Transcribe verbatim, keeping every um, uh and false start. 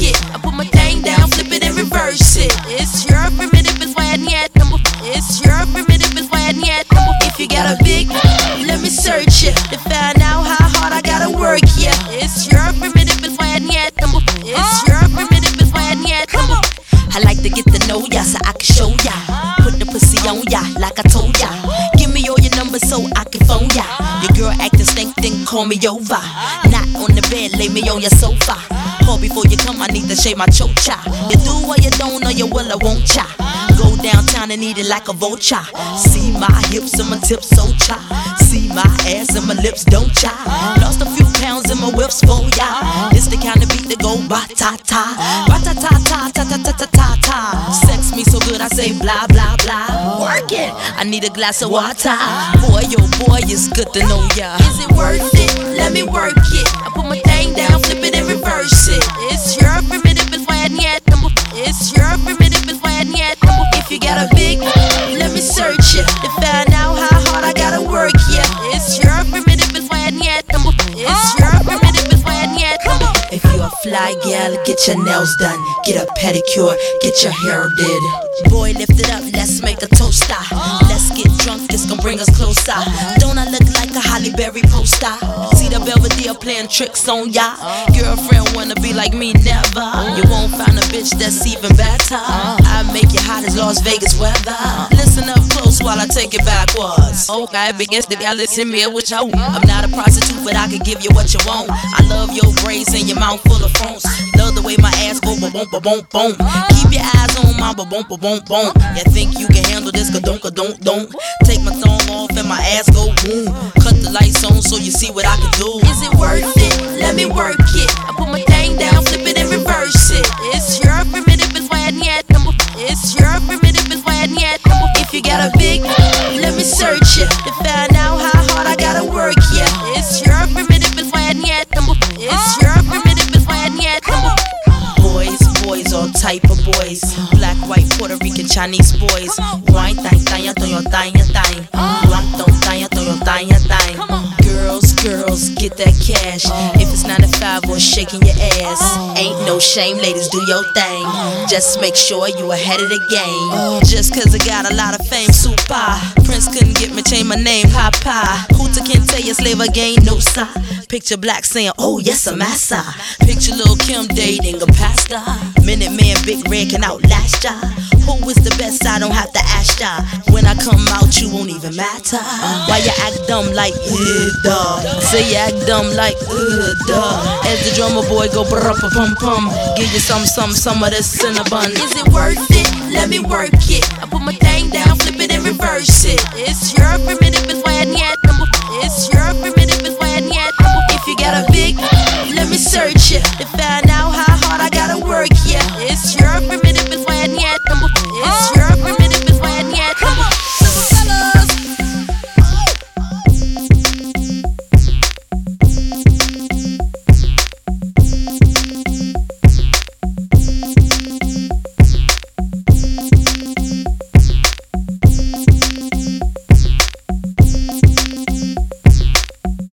it. I put my thing down, flip it and reverse it. It's your primitive, it's why I need number. It's your primitive, it's why I need number. If you got a big, let me search it to find out how hard I gotta work. Yeah, it's your primitive, it's why I need number. It's your primitive, it's why I need number. I like to get to know ya so I can show ya. Put the pussy on ya like I told ya. Give me all your numbers so I can phone ya. Your girl acting stink, then call me over. Not on the bed, lay me on your sofa. Call before you come, I need to shave my chocha. You do or you don't, or you will or won't cha. Go downtown and eat it like a vulture. See my hips and my tips so cha. See my ass and my lips don't cha. Lost a few pounds in my whips for ya. This the kind of beat that go ba-ta-ta. Ba-ta-ta-ta-ta-ta-ta-ta-ta. Sex me so good I say blah blah blah. Work it, I need a glass of water. Boy, yo boy, it's good to know ya. Is it worth it? Let me work it. I put my thing down, flip it and reverse it. It's your primitive, it's why I need number. It's your primitive, it's why I need number. If you got a big, let me search it to find out how hard I gotta work. Yeah, it's your primitive, it's why I need number. It's your primitive, it's why I need number. If you a fly gal, get your nails done, get a pedicure, get your hair did. Boy, lift it up, let's make a toaster. Let's get drunk, this gon' bring us closer. Don't I look like a Halle Berry poster? See the Belvedere playing tricks on ya. Girlfriend wanna be like me, never. You won't find a bitch that's even better. I make you hot as Las Vegas weather. Listen up close while I take it backwards. Okay, begins to y'all listen me what you want. I'm not a prostitute, but I can give you what you want. I love your braids and your mouth full of phones. Love the way my ass go ba boom ba boom boom. Keep your eyes on my ba boom ba boom boom. You think you can handle this? Ka don't ka don't don't. Take my thumb off and my ass go boom. Cut the lights on so you see what I can do. Is it worth it? Let me work it. I put my thing down, flip it and reverse it. It's your primitive, it's why I need number. It's your primitive, it's why I need number. If you got a big, let me search it to find out how hard I gotta work. Yeah, it's your primitive, it's why I need number. It's your primitive, it's why I need number. Boys, boys, all type of boys. Black, white, Puerto Rican, Chinese boys. Wine, thang, thang, thang, thang, thang. Wine, thang, thang, thang, thang. Girls, girls, get that cash. If it's nine to five or shaking your ass, ain't no shame, ladies, do your thing. Just make sure you ahead of the game. Just cause I got a lot of fame, super. Prince couldn't get me, change my name, Papa. Hooter can't tell you slave again, no sir. Picture Black saying, oh yes, I'm massa. Picture Lil' Kim dating a pastor. Minute Man, Big Red can outlast ya. Who is the best? I don't have to ask ya. When I come out, you won't even matter. Why you act dumb like, uh, duh. Say you act dumb like, uh, duh. As the drummer boy go brr pum pum. Give you some, some, some of this cinnamon. Is it worth it? Let me work it. I put my thing down, flip it and reverse it. It's your primitive, it's why I need